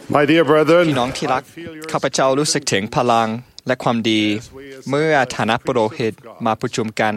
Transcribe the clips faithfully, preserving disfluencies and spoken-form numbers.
My dear brethren พี่น้องที่รักข้าพเจ้ารู้สึกถึงพลังและความดีเมื่อฐานะปุโรหิตมาประชุมกัน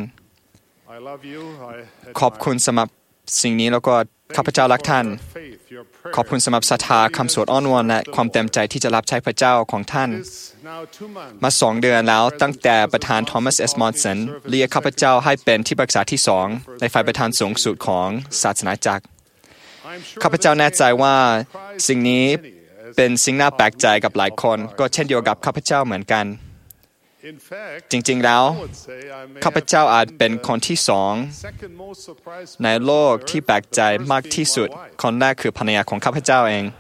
ขอบคุณสำหรับสิ่งนี้แล้วก็ข้าพเจ้ารักท่านขอบคุณสำหรับศรัทธาคำสวดอ้อนวอนและความเต็มใจที่จะรับใช้พระเจ้าของท่านมาสองเดือนแล้วตั้งแต่ประธานทอมัสเอสมอนสันเรียกข้าพเจ้าให้เป็นที่ปรึกษาที่สองในฝ่ายประธานสูงสุดของศาสนาจักรข้าพเจ้าแน่ใจว่าสิ่งนี้เป็นสิ่งน่าแปลกใจกับหลายคนก็เช่นเดียวกับข้าพเจ้าเหมือนกันจริงๆแล้วข้าพเจ้าอาจเป็นคนที่สองในโลกที่แปลกใจมากที่สุดคนแรกคือภรรยาของข้าพเจ้าเอง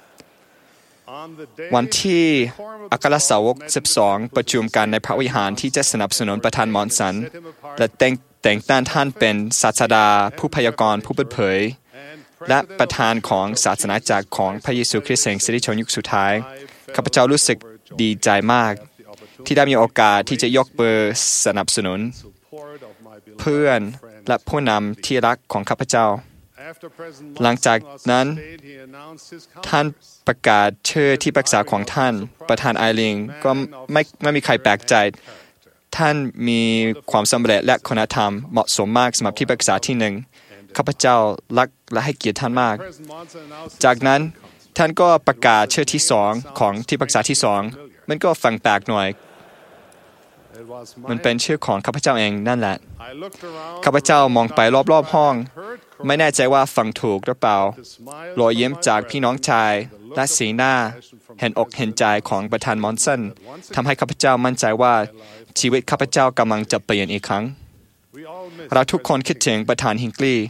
วันที่อัครสาวกสิบสองประชุมกันในพระวิหารที่จะสนับสนุนประธานมอนสันและแต่งแต่งตั้งท่านเป็นศาสดาผู้พยากรณ์ผู้เปิดเผยและประธานของศาสนาจักรของพระเยซูคริสต์แห่งสิริชนยุคสุดท้ายข้าพเจ้ารู้สึกดีใจมากที่ได้มีโอกาสที่จะยกมือสนับสนุนเพื่อนและผู้นำที่รักของข้าพเจ้าหลังจากนั้นท่านประกาศชื่อที่ปรึกษาของท่านประธานไอริงก็ไม่ไม่มีใครแปลกใจท่านมีความสำเร็จและคุณธรรมเหมาะสมมากสำหรับที่ปรึกษาที่หนึ่งข้าพเจ้ารักและให้เกียรติท่านมากจากนั้นท่านก็ประกาศชื่อที่สองของที่ปรึกษาที่สองมันก็ฟังแปลกหน่อยมันเป็นชื่อของข้าพเจ้าเองนั่นแหละข้าพเจ้ามองไปรอบๆห้องไม่แน่ใจว่าฟังถูกหรือเปล่ารอยยิ้มจากพี่น้องชายและสีหน้าเห็นอกเห็นใจของประธานมอนสันทำให้ข้าพเจ้ามั่นใจว่าชีวิตข้าพเจ้ากำลังจะเปลี่ยนอีกครั้งเราทุกคนคิดถึงประธานฮิงกี้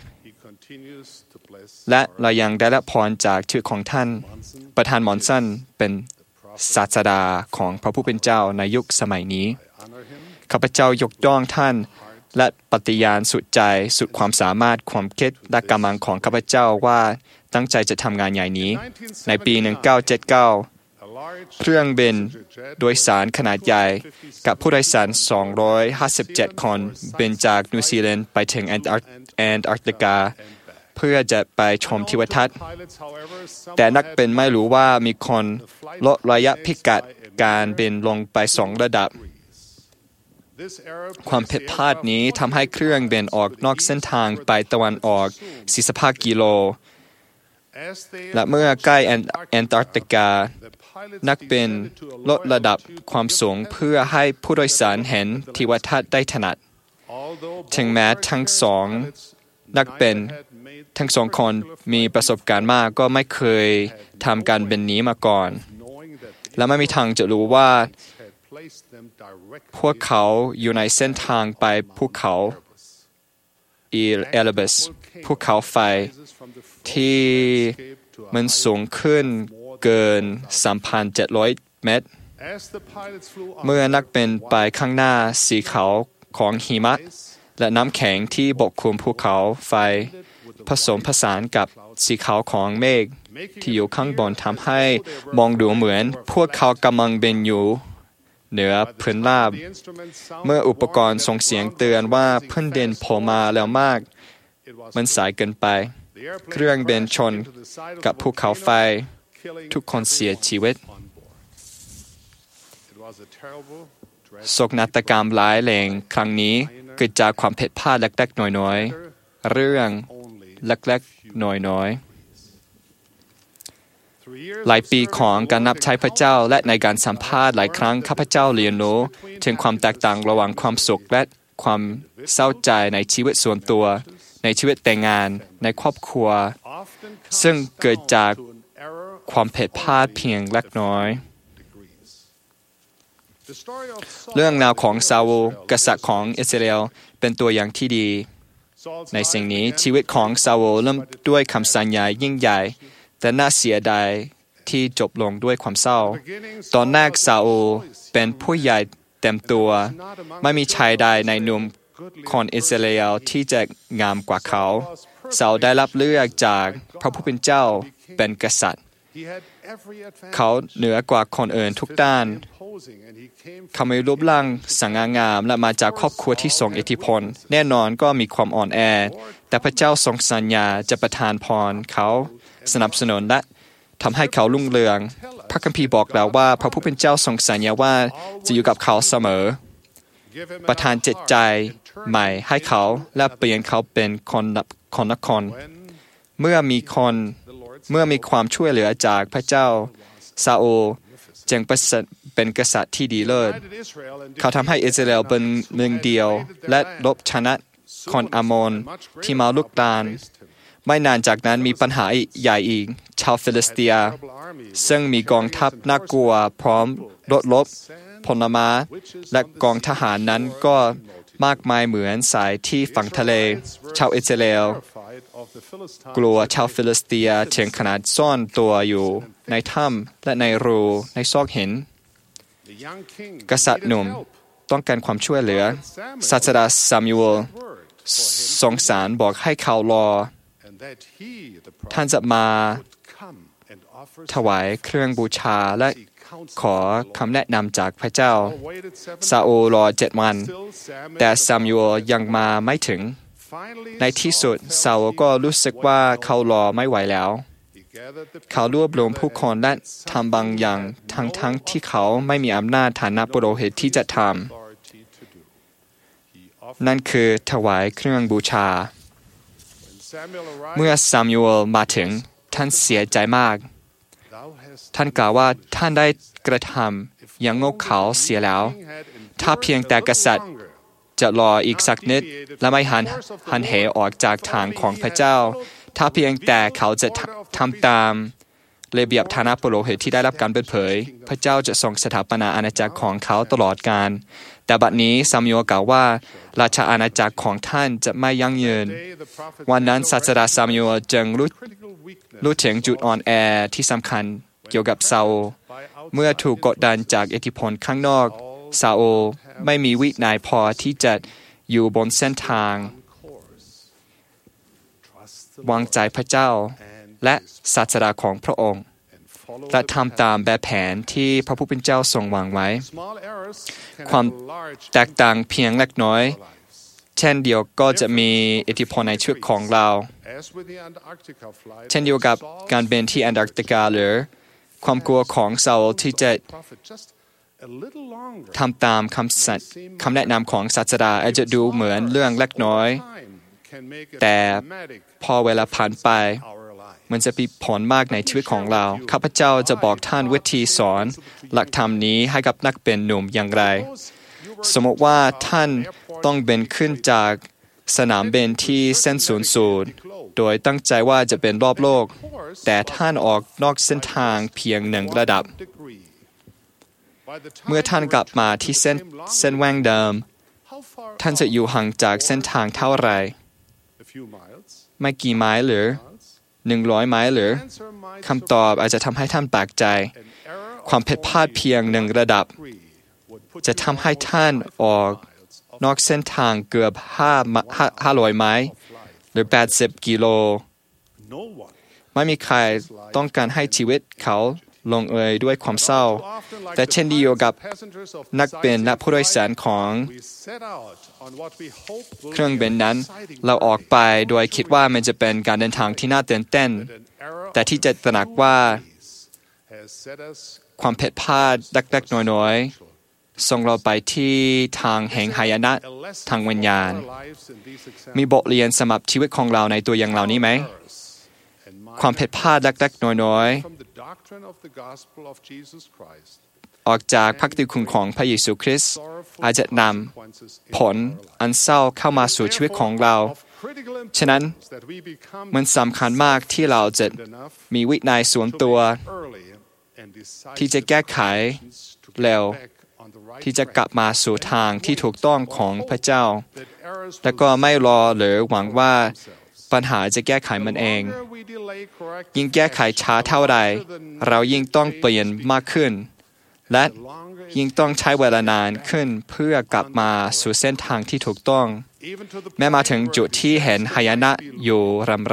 และเรายังได้รับพรจากชื่อของท่านประธานมอนสันเป็นศาสดาของพระผู้เป็นเจ้าในยุคสมัยนี้ข้าพเจ้ายกย่องท่านและปฏิญาณสุดใจสุดความสามารถความคิดและกำลังของข้าพเจ้าว่าตั้งใจจะทำงานใหญ่นี้ในปีหนึ่งพันเก้าร้อยเจ็ดสิบเก้าเครื่องบินโดยสารขนาดใหญ่กับผู้โดยสารสองร้อยห้าสิบเจ็ดคนบินจากนิวซีแลนด์ไปถึงแอนตาร์กติกาเพื่อจะไปชมทิวทัศน์แต่นักบินไม่รู้ว่ามีคนลดระยะพิกัดการบินลงไปสองระดับความผิดพลาดนี้ทำให้เครื่องบินออกนอกเส้นทางไปตะวันออกสี่สิบห้ากิโลและเมื่อใกล้แอนตาร์กติกานักบินลดระดับความสูงเพื่อให้ผู้โดยสารเห็นทิวทัศน์ได้ถนัดถึงแม้ทั้งสองนักบินทั้งสองคนมีประสบการณ์มากก็ไม่เคยทำการบินนี้มาก่อนและไม่มีทางจะรู้ว่าพวกเขาอยู่ในเส้นทางไปภูเขาอีเอลบัสภูเขาไฟที่มันสูงขึ้นเกิน สามพันเจ็ดร้อย เมตรเมื่อนักบินไปข้างหน้าสีขาวของหิมะและน้ำแข็งที่ปกคลุมภูเขาไฟผสมผสานกับสีขาวของเมฆที่อยู่ข้างบนทำให้มองดูเหมือนพวกเขากำลังบินอยู่เหนือพื้นราบเมื่ออุปกรณ์ส่งเสียงเตือนว่าพื้นดินโผล่มาแล้วมากมันสายเกินไปเครื่องบินชนกับภูเขาไฟทุกคนเสียชีวิตโศกนาฏกรรมร้ายแรงครั้งนี้เกิดจากความผิดพลาดเล็กๆน้อยๆเรื่องเล็กๆน้อยๆหลายปีของการนับใช้พระเจ้าและในการสัมภาษณ์หลายครั้งข้าพเจ้าเรียนรู้ถึงความแตกต่างระหว่างความสุขและความเศร้าใจในชีวิตส่วนตัวในชีวิตแต่งงานในครอบครัวซึ่งเกิดจากความผิดพลาดเพียงเล็กน้อยเรื่องราวของซาวูลกษัตริย์ของอิสราเอลเป็นตัวอย่างที่ดีในสิ่งนี้ชีวิตของซาวูลเริ่มด้วยคำสัญญายิ่งใหญ่แต่น่าเสียดายที่จบลงด้วยความเศร้าตอนแรกซาอูลเป็นผู้ใหญ่เต็มตัวไม่มีชายใดในหนุ่มคนอิสราเอลที่จะงามกว่าเขาซาอูลได้รับเลือกจากพระผู้เป็นเจ้าเป็นกษัตริย์เขาเหนือกว่าคนอื่นทุกด้านเขามีรูปร่างสง่างามและมาจากครอบครัวที่ทรงอิทธิพลแน่นอนก็มีความอ่อนแอแต่พระเจ้าทรงสัญญาจะประทานพรเขาสนับสนุนและทำให้เขารุ่งเรืองพระคัมภีร์บอกเราว่าพระผู้เป็นเจ้าทรงสัญญาว่าจะอยู่กับเขาเสมอประทานจิตใจใหม่ให้เขาและเปลี่ยนเขาเป็นคนคนนครเมื่อมีคนเมื่อมีความช่วยเหลือจากพระเจ้าซาอูลจึงเป็นกษัตริย์ที่ดีเลิศเขาทำให้อิสราเอลเป็นเมืองเดียวและลบชนะคนอาโมนที่มาลุกรานไม่นานจากนั้นมีปัญหาใหญ่อีกชาวฟิลิสเตียซึ่งมีกองทัพน่ากลัวพร้อมรถรบพลม้าและกองทหารนั้นก็มากมายเหมือนสายที่ฝั่งทะเลชาวอิสราเอลกลัวชาวฟิลิสเตียถึงขนาดซ่อนตัวอยู่ในถ้ำและในรูในซอกหินกษัตริย์หนุ่มต้องการความช่วยเหลือศาสดาซามูเอลทรงสารบอกให้เขารอท่านจะมาถวายเครื่องบูชาและขอคำแนะนำจากพระเจ้าซาอูลรอเจ็ดวันแต่ซามูเอลยังมาไม่ถึงในที่สุดซาอูลก็รู้สึกว่าเขารอไม่ไหวแล้วเขารวบรวมผู้คนและทำบางอย่างทั้งทั้งที่เขาไม่มีอำนาจฐานะปุโรหิตที่จะทำนั่นคือถวายเครื่องบูชาเมื่อซามูเอลมาถึงท่านเสียใจมากท่านกล่าวว่าท่านได้กระทำอย่างโง่เขลาเสียแล้วถ้าเพียงแต่กษัตริย์จะรออีกสักนิดและไม่หันหันเหออกจากทางของพระเจ้าถ้าเพียงแต่เขาจะทำตามระเบียบฐานะปุโรหิตที่ได้รับการเปิดเผยพระเจ้าจะทรงสถาปนาอาณาจักรของเขาตลอดกาลแต่บัดนี้ซามูเอลกล่าวว่าราชอาณาจักรของท่านจะไม่ยั่งยืนวันนั้นศาสดาซามูเอลจึงรู้รู้ถึงจุดอ่อนแอที่สำคัญเกี่ยวกับซาอูลเมื่อถูกกดดันจากอิทธิพลข้างนอกซาอูลไม่มีวินัยพอที่จะอยู่บนเส้นทางวางใจพระเจ้าและศาสดาของพระองค์และทำตามแบบแผนที่พระผู้เป็นเจ้าทรงวางไว้ความแตกต่างเพียงเล็กน้อยเช่นเดียวก็จะมีอิทธิพลในชีวิตของเราเช่นเดียวกับการบินที่แอนตาร์กติกาหรือความกลัวของซาอูลที่จะทำตามคำสัตย์คำแนะนำของศาสดาอาจจะดูเหมือนเรื่องเล็กน้อยแต่พอเวลาผ่านไปมันจะมีผลมากในชีวิตของเราข้าพเจ้าจะบอกท่านวิธีสอนหลักธรรมนี้ให้กับนักบินหนุ่มอย่างไรสมมติว่าท่านต้องบินขึ้นจากสนามบินที่เส้นศูนย์สูตรโดยตั้งใจว่าจะเป็นรอบโลกแต่ท่านออกนอกเส้นทางเพียงหนึ่งระดับเมื่อท่านกลับมาที่เส้นเส้นแหว่งเดิมท่านจะอยู่ห่างจากเส้นทางเท่าไหร่ไม่กี่ไมล์หรือหนึ่งร้อยไมล์หรือคำตอบอาจจะทำให้ท่านแปลกใจความผิดพลาดเพียงหนึ่งระดับจะทำให้ท่านออกนอกเส้นทางเกือบห้าห้าร้อยไมล์หรือแปดสิบกิโลไม่มีใครต้องการให้ชีวิตเขาลงเอยด้วยความเศร้าแต่เช่นเดียวกับนักบินและผู้โดยสารของเครื่องบินนั้นเราออกไปโดยคิดว่ามันจะเป็นการเดินทางที่น่าตื่นเต้นแต่ที่จะตระหนักว่าความผิดพลาดเล็กๆน้อยๆส่งเราไปที่ทางแห่งหายนะทางวิญญาณมีบทเรียนสำหรับชีวิตของเราในตัวอย่างเหล่านี้ไหมความผิดพลาดเล็กๆน้อยๆออกจากพระกิตติคุณของพระเยซูคริสต์อาจจะนำผลอันเศร้าเข้ามาสู่ชีวิตของเราฉะนั้นมันสำคัญมากที่เราจะมีวินัยส่วนตัวที่จะแก้ไขเร็วที่จะกลับมาสู่ทางที่ถูกต้องของพระเจ้าและก็ไม่รอหรือหวังว่าปัญหาจะแก้ไขมันเองยิ่งแก้ไขช้าเท่าใดเรายิ่งต้องเปลี่ยนมากขึ้นและยิ่งต้องใช้เวลานานขึ้นเพื่อกลับมาสู่เส้นทางที่ถูกต้องแม้มาถึงจุดที่เห็นหายนะอยู่รำไร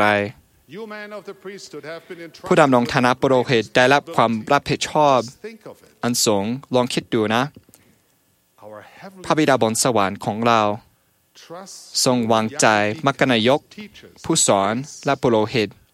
ผู้ดำรงฐานะปุโรหิตได้รับความรับผิดชอบอันสูงลองคิดดูนะพระบิดาบนสวรรค์ของเราทรงวางใจมัคคณายกผู้สอนและปุโรหิต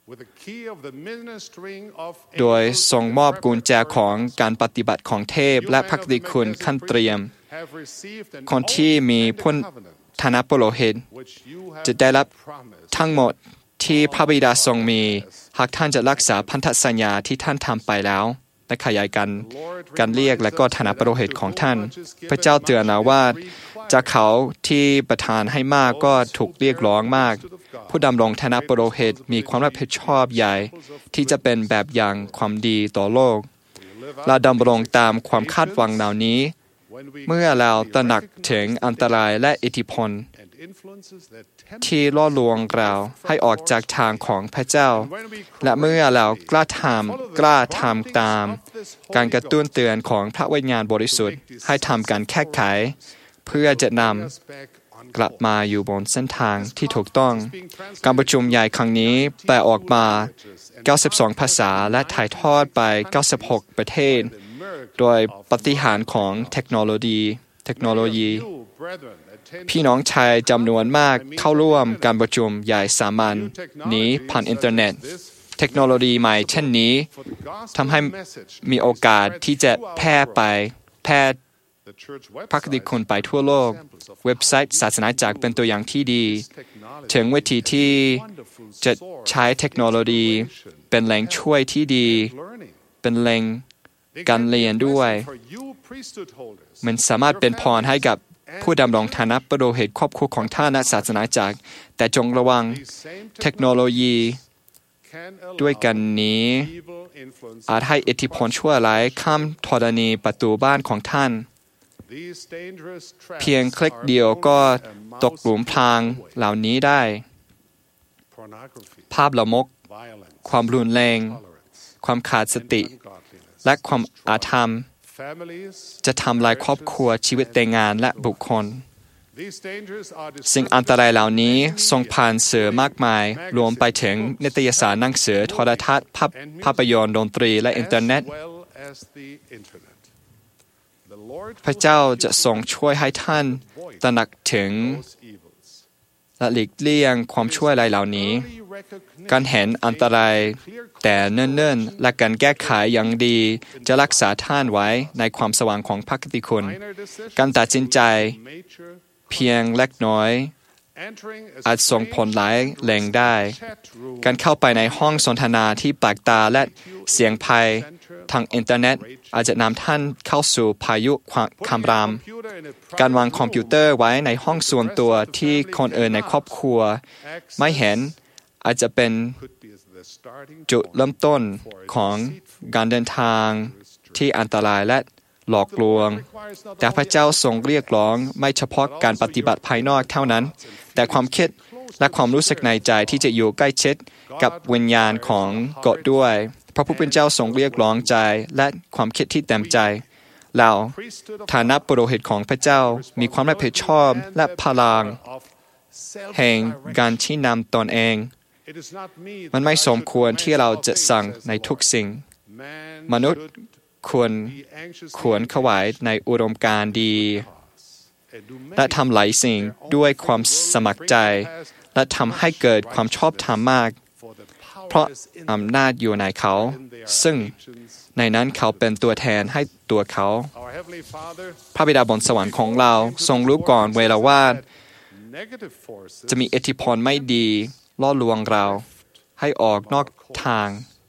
โดยทรงมอบกุญแจของการปฏิบัติของเทพและพระกิตติคุณขั้นเตรียมคนที่มีพุทธานาปุโรหิตจะได้รับทั้งหมดที่พระบิดาทรงมีหากท่านจะรักษาพันธสัญญาที่ท่านทำไปแล้วและขยายการการเรียกและก็ฐานะปุโรหิตของท่านพระเจ้าเตือนเราว่าจากเขาที่ประทานให้มากก็ถูกเรียกร้องมากผู้ดำรงฐานะปุโรหิตมีความรับผิดชอบใหญ่ที่จะเป็นแบบอย่างความดีต่อโลกเราดำรงตามความคาดหวังเหล่านี้เมื่อเราตระหนักถึงอันตรายและอิทธิพลที่ล่อลวงเราให้ออกจากทางของพระเจ้าและเมื่อเรากล้าทำกล้าทำตามการกระตุ้นเตือนของพระวิญญาณบริสุทธิ์ให้ทำการแก้ไขเพื่อจะนำกลับมาอยู่บนเส้นทางที่ถูกต้องการประชุมใหญ่ครั้งนี้แปลออกมาเก้าสิบสองภาษาและถ่ายทอดไปเก้าสิบหกประเทศโดยปาฏิหาริย์ของเทคโนโลยีเทคโนโลยีพี่น้องชายจำนวนมากเข้าร่วมการประชุมใหญ่สามัญนี้ผ่านอินเทอร์เน็ตเทคโนโลยีใหม่เช่นนี้ทำให้มีโอกาสที่จะแพร่ไปแพร่พระคริสต์คุณไปทั่วโลกเว็บไซต์ศาสนาจักรเป็นตัวอย่างที่ดีถึงวิธีที่จะใช้เทคโนโลยีเป็นแหล่งช่วยที่ดีเป็นแหล่งการเรียนด้วยมันสามารถเป็นพรให้กับผู้ดำรงฐานะปุโรหิตครอบครัวของท่านศาสนาจักรแต่จงระวังเทคโนโลยีด้วยกันนี้อาจให้อิทธิพลชั่วร้ายข้ามธรณีประตูบ้านของท่านเพียงคลิกเดียวก็ตกหลุมพรางเหล่านี้ได้ภาพละมกความรุนแรงความขาดสติและความอาธรรมจะทำลายครอบครัวชีวิตแต่งงานและบุคคลสิ่งอันตรายเหล่านี้ส่งผ่านสื่อมากมายรวมไปถึงนิตยสารหนังสือโทรทัศน์ภาพยนตร์ดนตรีและอินเทอร์เน็ตพระเจ้าจะทรงช่วยให้ท่านตระหนักถึงและหลีกเลี่ยงความชั่วร้ายเหล่านี้การเห็นอันตรายแต่เนิ่นๆและการแก้ไขอย่างดีจะรักษาท่านไว้ในความสว่างของพระกิตติคุณการตัดสินใจเพียงเล็กน้อยอาจส่งผลหลายแรงได้การเข้าไปในห้องสนทนาที่แปลกตาและเสียงภัยทางอินเทอร์เน็ตอาจจะนำท่านเข้าสู่พายุคำรามการวางคอมพิวเตอร์ไว้ในห้องส่วนตัวที่คนอื่นในครอบครัวไม่เห็นอาจจะเป็นจุดเริ่มต้นของการเดินทางที่อันตรายและหลอกลวงแต่พระเจ้าทรงเรียกร้องไม่เฉพาะการปฏิบัติภายนอกเท่านั้นแต่ความคิดและความรู้สึกในใจที่จะอยู่ใกล้ชิดกับวิญญาณของกฎด้วยพระผู้เป็นเจ้าทรงเรียกร้องใจและความคิดที่เต็มใจเราฐานะปุโรหิตของพระเจ้ามีความรับผิดชอบและพลังแห่งการชี้นำตนเองมันไม่สมควรที่เราจะสั่งในทุกสิ่งมนุษย์ควรควรขวายในอุดมการณ์ดีและทำหลายสิ่งด้วยความสมัครใจและทำให้เกิดความชอบธรรมมากเพราะอำนาจอยู่ในเขาซึ่งในนั้นเขาเป็นตัวแทนให้ตัวเขาพระบิดาบนสวรรค์ของเราทรงรู้ก่อนเวลาว่าจะมีอิทธิพลไม่ดีล่อลวงเราให้ออกนอกทาง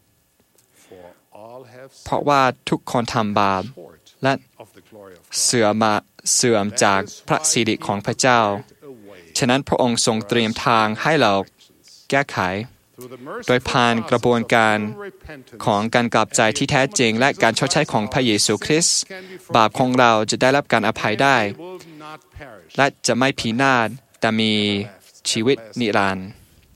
เพราะว่าทุกคนทำบาปและเสื่อมเสื่อมจากพระสิริของพระเจ้าฉะนั้นพระองค์ทรงเตรียมทางให้เราแก้ไขโดยผ่านกระบวนการของการกลับใจที่แท้จริงและการชดใช้ของพระเยซูคริสต์บาปของเราจะได้รับการอภัยได้และจะไม่พินาศแต่มีชีวิตนิรันดร์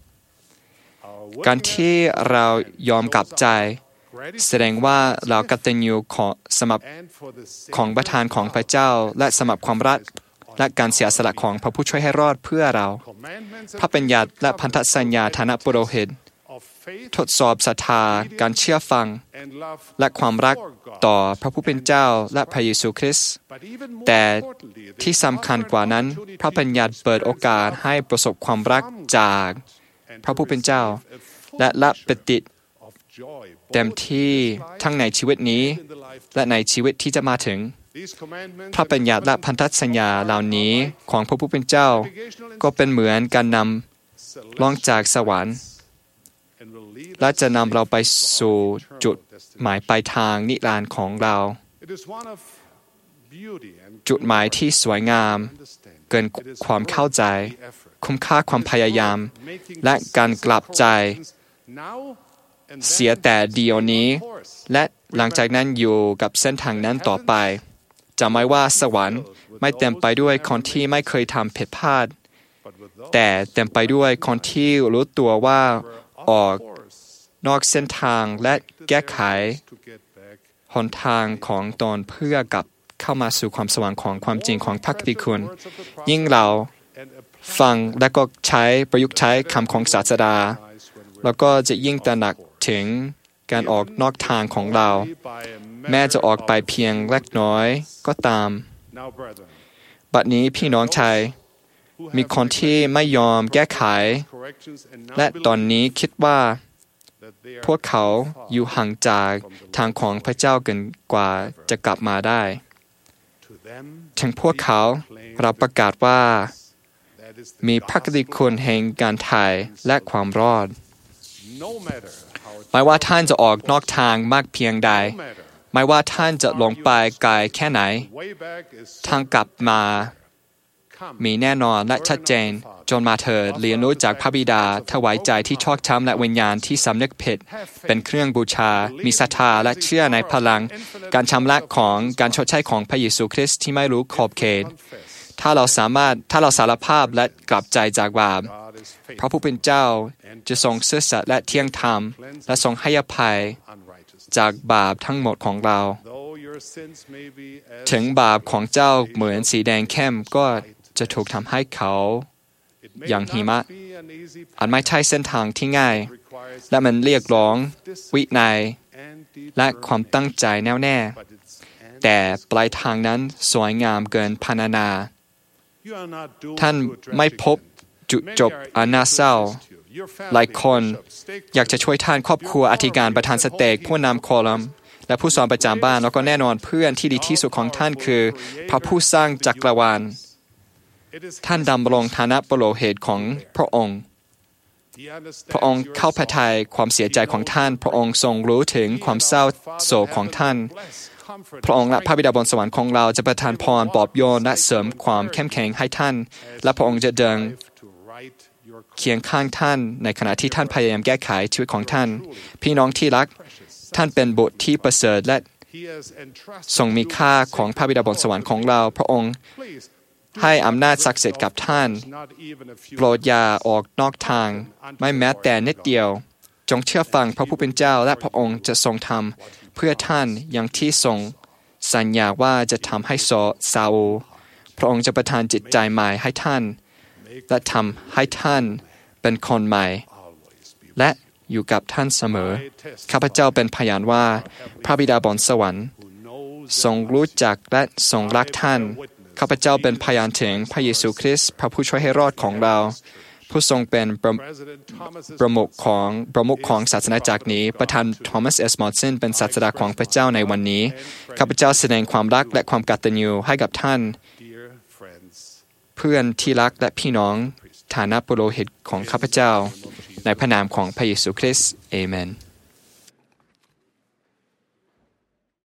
การที่เรายอมกลับใจแสดงว่าเรากตัญญูของสำหรับของประทานของพระเจ้าและสำหรับความรักและการเสียสละของพระผู้ช่วยให้รอดเพื่อเราพระบัญญัติและพันธสัญญาฐานะปุโรหิตทดสอบศรัทธาการเชื่อฟังและความรักต่อพระผู้เป็นเจ้าและพระเยซูคริสต์แต่ที่สำคัญกว่านั้นพระบัญญัติเปิดโอกาสให้ประสบความรักจากพระผู้เป็นเจ้าและรับปฏิเต็มที่ทั้งในชีวิตนี้และในชีวิตที่จะมาถึงพระบัญญัติและพันธสัญญาเหล่านี้ของพระผู้เป็นเจ้าก็เป็นเหมือนการนำลงจากสวรรค์และจะนำเราไปสู่จุดหมายปลายทางนิรันดร์ของเราจุดหมายที่สวยงามเกินความเข้าใจคุ้มค่าความพยายามและการกลับใจเสียแต่เดียวนี้และหลังจากนั้นอยู่กับเส้นทางนั้นต่อไปจำไว้ว่าสวรรค์ไม่เต็มไปด้วยคนที่ไม่เคยทำผิดพลาดแต่เต็มไปด้วยคนที่รู้ตัวว่าออกนอกเส้นทางและแก้ไขหนทางของตนเพื่อกลับเข้ามาสู่ความสว่างของความจริงของพระกิตติคุณยิ่งเราฟังและก็ใช้ประยุกต์ใช้คำของศาสดาแล้วก็จะยิ่งตระหนักถึงการออกนอกทางของเราแม้จะออกไปเพียงเล็กน้อยก็ตามบัดนี้พี่น้องชายมีคนที่ไม่ยอมแก้ไขและตอนนี้คิดว่าพวกเขาอยู่ห่างจากทางของพระเจ้าเกินกว่าจะกลับมาได้ถึงพวกเขาเราประกาศว่ามีพระกิตติคุณแห่งการไถ่และความรอดไม่ว่าท่านจะออกนอกทางมากเพียงใดไม่ว่าท่านจะลงไปไกลแค่ไหนทางกลับมามีแน่นอนและชัดเจนจนมาเถิดเรียนรู้จากพระบิดาถวายใจที่ชอกช้ำและวิญญาณที่สำนึกผิดเป็นเครื่องบูชามีศรัทธาและเชื่อในพลังการชำระของการชดใช้ของพระเยซูคริสต์ที่ไม่รู้ขอบเขตถ้าเราสามารถถ้าเราสารภาพและกลับใจจากบาปพระผู้เป็นเจ้าจะทรงซื่อสัตย์และเที่ยงธรรมและทรงให้อภัยจากบาปทั้งหมดของเราถึงบาปของเจ้าเหมือนสีแดงเข้มก็จะถูกทำให้เขาอย่างหิมะอาจไม่ใช่เส้นทางที่ง่ายและมันเรียกร้องวินัยและความตั้งใจแน่วแน่แต่ปลายทางนั้นสวยงามเกินพรรณนาท่านไม่พบจุดจบอันน่าเศร้าหลายคนอยากจะช่วยท่านครอบครัวอธิการประธานสเต็กผู้นำคอลัมน์และผู้สอนประจำบ้านแล้วก็แน่นอนเพื่อนที่ดีที่สุดของท่านคือพระผู้สร้างจักรวาลท่านดำรงฐานะปุโรหิตของพระองค์พระองค์เข้าพระทัยความเสียใจของท่านพระองค์ทรงรู้ถึงความเศร้าโศกของท่านพระองค์และพระบิดาบนสวรรค์ของเราจะประทานพรปลอบโยนและเสริมความเข้มแข็งให้ท่านและพระองค์จะเดินเคียงข้างท่านในขณะที่ท่านพยายามแก้ไขชีวิตของท่านพี่น้องที่รักท่านเป็นบุตรที่ประเสริฐและทรงมีค่าของพระบิดาบนสวรรค์ของเราพระองค์ให้อำนาจศักดิ์สิทธิ์กับท่านโปรดอย่าออกนอกทางไม่แม้แต่นิดเดียวจงเชื่อฟังพระผู้เป็นเจ้าและพระองค์จะทรงทำเพื่อท่านอย่างที่ทรงสัญญาว่าจะทำให้ซาอูลพระองค์จะประทานจิตใจใหม่ให้ท่านและทำให้ท่านเป็นคนใหม่และอยู่กับท่านเสมอข้าพเจ้าเป็นพยานว่าพระบิดาบนสวรรค์ทรงรู้จักและทรงรักท่านข้าพเจ้าเป็นพยานถึงพระเยซูคริสต์พระผู้ช่วยให้รอดของเราผู้ทรงเป็นประประมุขของประมุขของศาสนาจักรนี้ประธานทอมัสเอสมอร์สันเป็นศาสดาของพระเจ้าในวันนี้ข้าพเจ้าแสดงความรักและความกตัญญูให้กับท่านเพื่อนที่รักและพี่น้องฐานะปุโรหิตของข้าพเจ้าในพระนามของพระเยซูคริสต์เอเมน